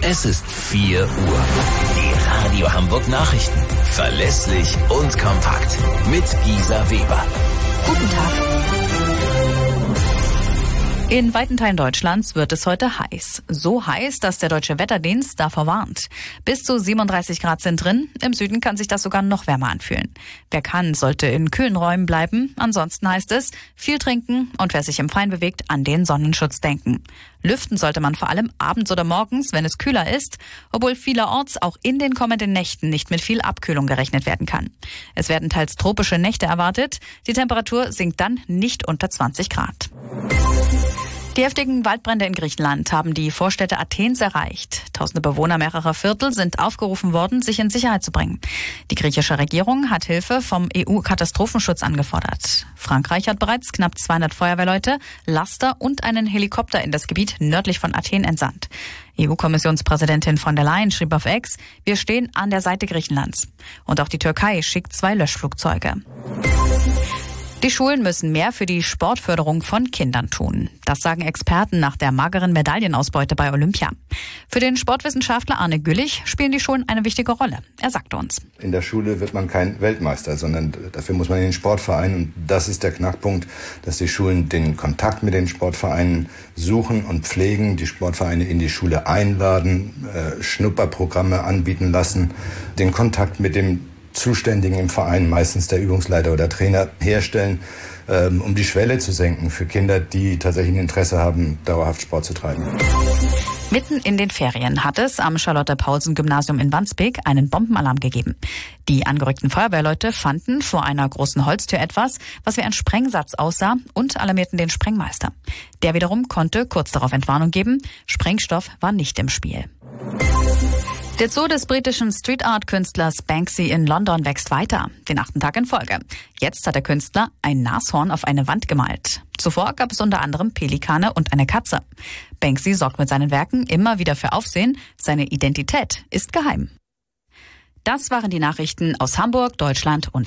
Es ist 4 Uhr. Die Radio Hamburg Nachrichten. Verlässlich und kompakt. Mit Gisa Weber. Guten Tag. In weiten Teilen Deutschlands wird es heute heiß. So heiß, dass der Deutsche Wetterdienst davor warnt. Bis zu 37 Grad sind drin. Im Süden kann sich das sogar noch wärmer anfühlen. Wer kann, sollte in kühlen Räumen bleiben. Ansonsten heißt es, viel trinken und wer sich im Freien bewegt, an den Sonnenschutz denken. Lüften sollte man vor allem abends oder morgens, wenn es kühler ist, obwohl vielerorts auch in den kommenden Nächten nicht mit viel Abkühlung gerechnet werden kann. Es werden teils tropische Nächte erwartet. Die Temperatur sinkt dann nicht unter 20 Grad. Die heftigen Waldbrände in Griechenland haben die Vorstädte Athens erreicht. Tausende Bewohner mehrerer Viertel sind aufgerufen worden, sich in Sicherheit zu bringen. Die griechische Regierung hat Hilfe vom EU-Katastrophenschutz angefordert. Frankreich hat bereits knapp 200 Feuerwehrleute, Laster und einen Helikopter in das Gebiet nördlich von Athen entsandt. EU-Kommissionspräsidentin von der Leyen schrieb auf X, wir stehen an der Seite Griechenlands. Und auch die Türkei schickt 2 Löschflugzeuge. Die Schulen müssen mehr für die Sportförderung von Kindern tun. Das sagen Experten nach der mageren Medaillenausbeute bei Olympia. Für den Sportwissenschaftler Arne Güllich spielen die Schulen eine wichtige Rolle. Er sagte uns: In der Schule wird man kein Weltmeister, sondern dafür muss man in den Sportverein. Und das ist der Knackpunkt, dass die Schulen den Kontakt mit den Sportvereinen suchen und pflegen, die Sportvereine in die Schule einladen, Schnupperprogramme anbieten lassen, den Kontakt mit dem Zuständigen im Verein, meistens der Übungsleiter oder Trainer, herstellen, um die Schwelle zu senken für Kinder, die tatsächlich ein Interesse haben, dauerhaft Sport zu treiben. Mitten in den Ferien hat es am Charlotte-Paulsen-Gymnasium in Wandsbek einen Bombenalarm gegeben. Die angerückten Feuerwehrleute fanden vor einer großen Holztür etwas, was wie ein Sprengsatz aussah, und alarmierten den Sprengmeister. Der wiederum konnte kurz darauf Entwarnung geben. Sprengstoff war nicht im Spiel. Der Zoo des britischen Street-Art-Künstlers Banksy in London wächst weiter, den 8. Tag in Folge. Jetzt hat der Künstler ein Nashorn auf eine Wand gemalt. Zuvor gab es unter anderem Pelikane und eine Katze. Banksy sorgt mit seinen Werken immer wieder für Aufsehen. Seine Identität ist geheim. Das waren die Nachrichten aus Hamburg, Deutschland und